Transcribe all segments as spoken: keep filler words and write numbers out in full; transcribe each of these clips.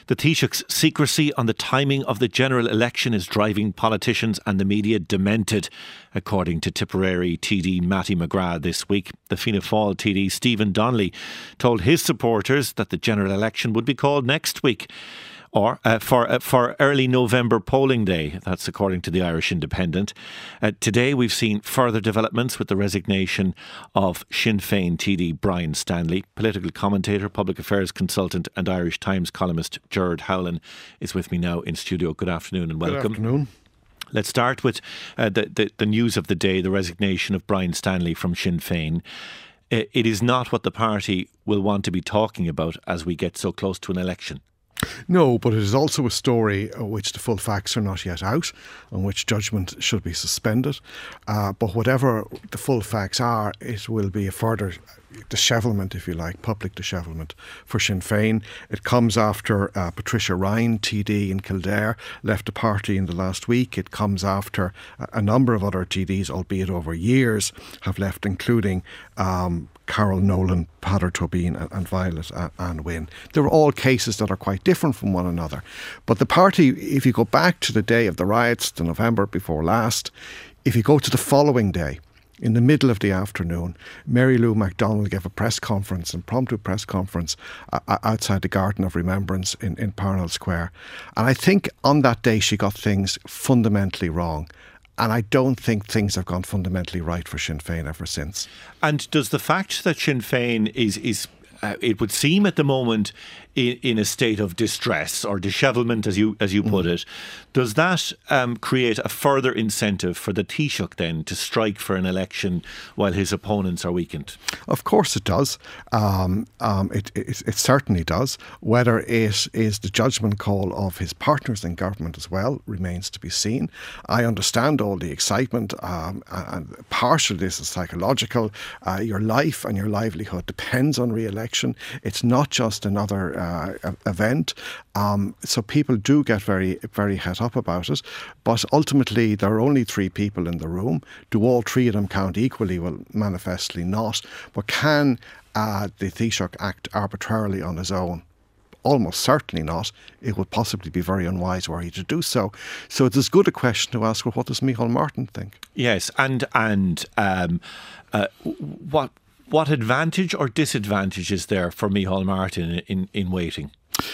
The Taoiseach's secrecy on the timing of the general election is driving politicians and the media demented, according to Tipperary T D Matty McGrath this week. The Fianna Fáil T D Stephen Donnelly told his supporters that the general election would be called next week, or uh, for uh, for early November polling day. That's according to the Irish Independent. Uh, today we've seen further developments with the resignation of Sinn Féin T D Brian Stanley. Political commentator, public affairs consultant and Irish Times columnist Gerard Howlin is with me now in studio. Good afternoon and welcome. Good afternoon. Let's start with uh, the, the, the news of the day, the resignation of Brian Stanley from Sinn Féin. Uh, it is not what the party will want to be talking about as we get so close to an election. No, but it is also a story of which the full facts are not yet out, on which judgment should be suspended. Uh, but whatever the full facts are, it will be a further dishevelment, if you like, public dishevelment for Sinn Féin. It comes after uh, Patricia Ryan, T D in Kildare, left the party in the last week. It comes after a number of other T Ds, albeit over years, have left, including um, Carol Nolan, Peadar Tóibín and, and Violet uh, Ann Wynne. They're all cases that are quite different from one another. But the party, if you go back to the day of the riots, the November before last, if you go to the following day, in the middle of the afternoon, Mary Lou MacDonald gave a press conference, an impromptu press conference uh, outside the Garden of Remembrance in, in Parnell Square. And I think on that day she got things fundamentally wrong. And I don't think things have gone fundamentally right for Sinn Féin ever since. And does the fact that Sinn Féin is, is uh, it would seem at the moment, in, in a state of distress or dishevelment, as you as you put mm. it, does that um, create a further incentive for the Taoiseach then to strike for an election while his opponents are weakened? Of course it does. Um, um, it, it, it certainly does. Whether it is the judgment call of his partners in government as well remains to be seen. I understand all the excitement, um, and part of this is psychological. Uh, your life and your livelihood depends on re-election. It's not just another uh, event. Um, so people do get very, very het up about it. But ultimately, there are only three people in the room. Do all three of them count equally? Well, manifestly not. But can uh, the Taoiseach act arbitrarily on his own? Almost certainly not. It would possibly be very unwise were he to do so. So it's as good a question to ask, well, what does Micheál Martin think? Yes, and and um, uh, what what advantage or disadvantage is there for Micheál Martin in, in waiting?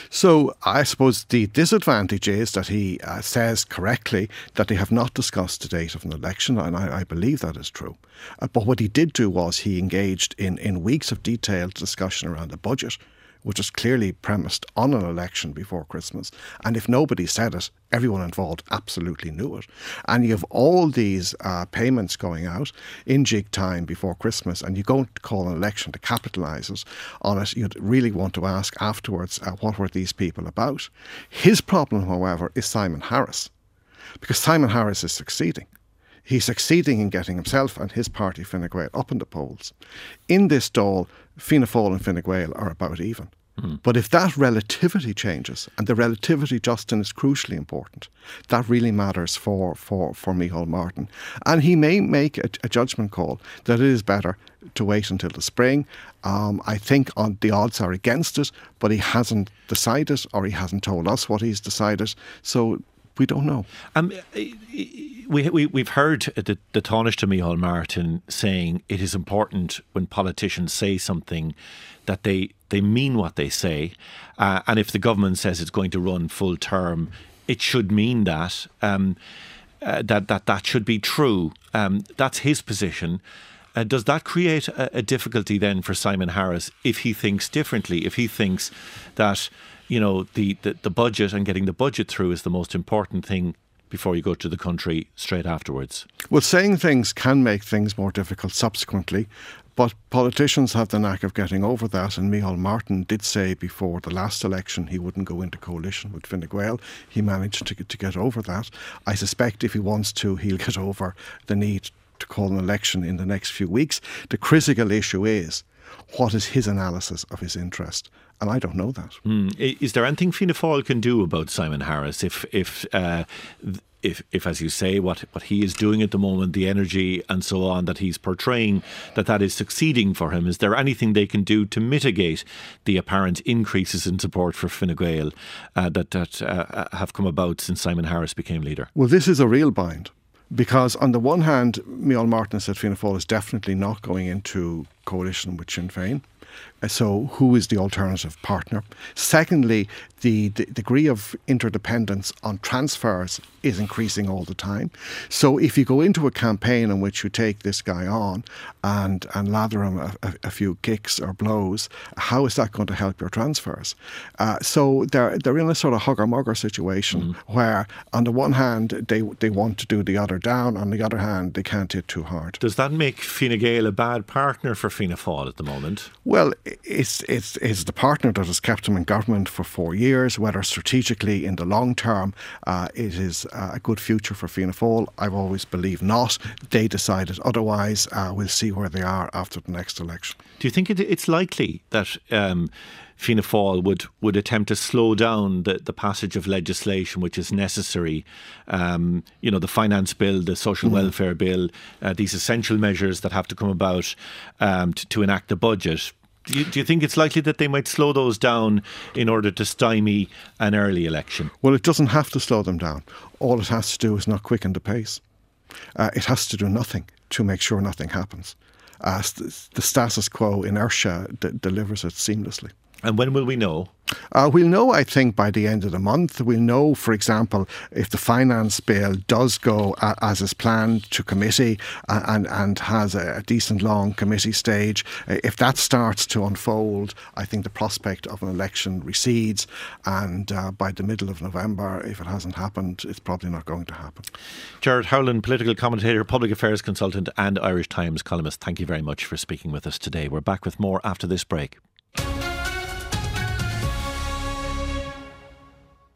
So I suppose the disadvantage is that he uh, says correctly that they have not discussed the date of an election, and I, I believe that is true. Uh, but what he did do was he engaged in, in weeks of detailed discussion around the budget, which was clearly premised on an election before Christmas. And if nobody said it, everyone involved absolutely knew it. And you have all these uh, payments going out in jig time before Christmas, and you go to call an election to capitalise it on it. You'd really want to ask afterwards, uh, what were these people about? His problem, however, is Simon Harris, because Simon Harris is succeeding. He's succeeding in getting himself and his party, Fine Gael, up in the polls. In this Dáil, Fianna Fáil and Fine Gael are about even. Mm. But if that relativity changes, and the relativity, Justin, is crucially important, that really matters for, for, for Micheál Martin. And he may make a, a judgment call that it is better to wait until the spring. Um, I think on, the odds are against it, but he hasn't decided, or he hasn't told us what he's decided. So we don't know. Um, we, we, we've heard the, the Taoiseach Micheál Martin saying it is important when politicians say something that they, they mean what they say. Uh, and if the government says it's going to run full term, it should mean that, um, uh, that, that that should be true. Um, that's his position. Uh, does that create a, a difficulty then for Simon Harris if he thinks differently, if he thinks that, you know, the, the, the budget and getting the budget through is the most important thing before you go to the country straight afterwards? Well, saying things can make things more difficult subsequently, but politicians have the knack of getting over that, and Micheál Martin did say before the last election he wouldn't go into coalition with Fine Gael. He managed to, to get over that. I suspect if he wants to, he'll get over the need to call an election in the next few weeks. The critical issue is, what is his analysis of his interest? And I don't know that. Mm. Is there anything Fianna Fáil can do about Simon Harris if if uh, if, if, as you say, what, what he is doing at the moment, the energy and so on that he's portraying, that that is succeeding for him, is there anything they can do to mitigate the apparent increases in support for Fine Gael uh, that, that uh, have come about since Simon Harris became leader? Well, this is a real bind, because on the one hand, Micheál Martin said Fianna Fáil is definitely not going into coalition with Sinn Féin. So who is the alternative partner? Secondly, the, the degree of interdependence on transfers is increasing all the time. So if you go into a campaign in which you take this guy on and, and lather him a, a, a few kicks or blows, how is that going to help your transfers? Uh, so they're they're in a sort of hugger-mugger situation mm. where on the one hand they they want to do the other down, on the other hand they can't hit too hard. Does that make Fine Gael a bad partner for Fianna Fáil at the moment? Well, it's, it's, it's the partner that has kept them in government for four years, whether strategically in the long term uh, it is a good future for Fianna Fáil. I've always believed not. They decided otherwise. Uh, we'll see where they are after the next election. Do you think it, it's likely that um, Fianna Fáil would, would attempt to slow down the, the passage of legislation which is necessary, um, you know, the finance bill, the social mm. welfare bill, uh, these essential measures that have to come about um, to, to enact the budget? Do you, do you think it's likely that they might slow those down in order to stymie an early election? Well, it doesn't have to slow them down. All it has to do is not quicken the pace. Uh, it has to do nothing to make sure nothing happens. Uh, the status quo inertia d- delivers it seamlessly. And when will we know? Uh, we'll know, I think, by the end of the month. We'll know, for example, if the finance bill does go uh, as is planned to committee uh, and, and has a, a decent long committee stage. Uh, if that starts to unfold, I think the prospect of an election recedes. And uh, by the middle of November, if it hasn't happened, it's probably not going to happen. Gerard Howlin, political commentator, public affairs consultant and Irish Times columnist, thank you very much for speaking with us today. We're back with more after this break.